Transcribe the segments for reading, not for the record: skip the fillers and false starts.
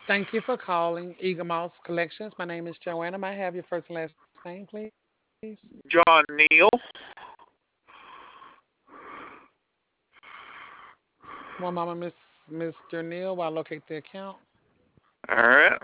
Thank you for calling Eagle Moss Collections. My name is Joanna. May I have your first and last name, please? John Neal. One moment, Mr. Neal, while I locate the account. All right.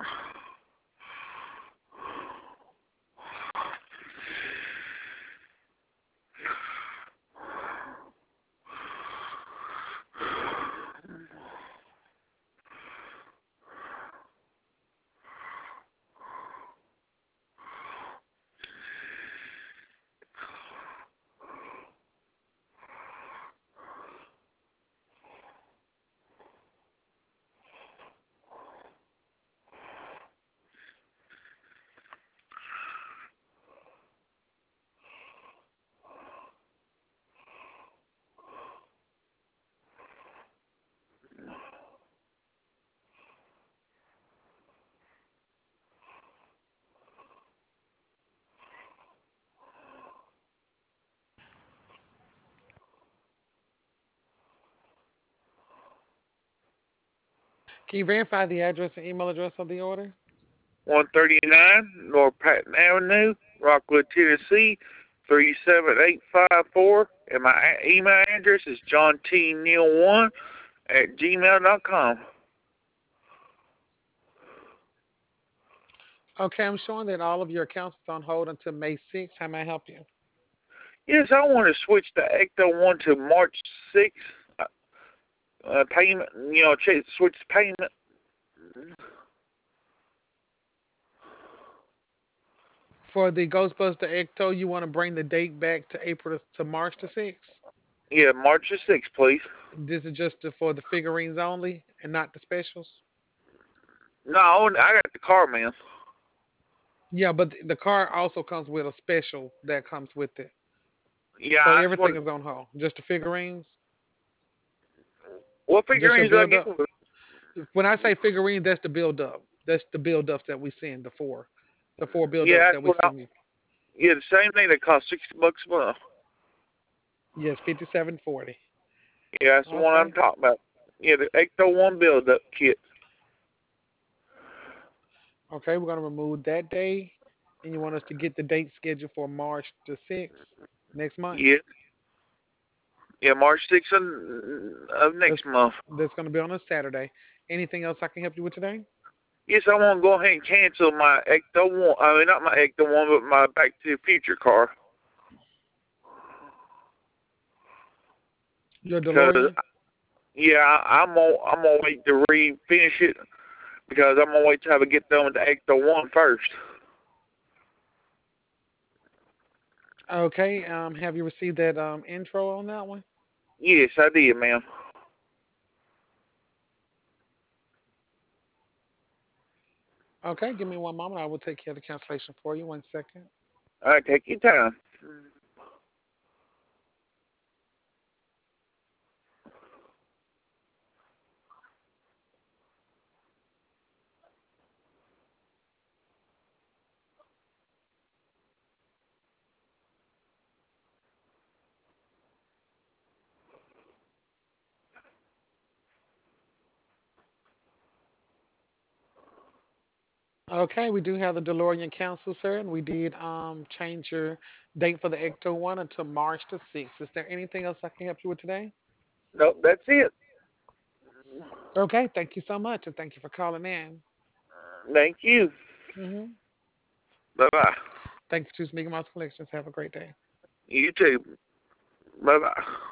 Can you verify the address and email address of the order? 139 North Patton Avenue, Rockwood, Tennessee, 37854. And my email address is johntneal1 at gmail.com. Okay, I'm showing that all of your accounts is on hold until May 6th. How may I help you? Yes, I want to switch the Ecto 1 to March 6th. Payment, switch the payment. For the Ghostbuster Ecto, you want to bring the date back to March the 6th? Yeah, March the 6th, please. This is just for the figurines only and not the specials? No, I got the car, man. Yeah, but the car also comes with a special that comes with it. Yeah, So I just everything want. is on hold. Just the figurines, What just your figurines do I build get up. with? When I say figurine, that's the build up. That's the build ups that we send. The four build Yeah, ups that's that we what I. send you. Yeah, the same thing that costs $60 a month. Yes, 57.40. Yeah, that's the one I'm Okay. talking about. Yeah, the Ecto 1 build-up kit. Okay, we're gonna remove that day, and you want us to get the date scheduled for March the 6th next month. Yeah, yeah, March 6th of That's next month. that's gonna be on a Saturday. Anything else I can help you with today? Yes, I want to go ahead and cancel my Ecto 1. I mean, not my Ecto 1, but my Back to the Future car. Your Because, DeLorean. yeah, I'm gonna wait to refinish it. Because I'm gonna wait till I get done with the Ecto 1 first. Okay. Have you received that intro on that one? Yes, I did, ma'am. Okay. Give me one moment. I will take care of the cancellation for you. 1 second. All right, take your time. Okay, we do have the DeLorean cancel, sir, and we did change your date for the Ecto one until March the 6th. Is there anything else I can help you with today? Nope, that's it. Okay, thank you so much, and thank you for calling in. Thank you. Hmm. Bye bye. Thank you for choosing Mickey Mouse Collections. Have a great day. You too. Bye bye.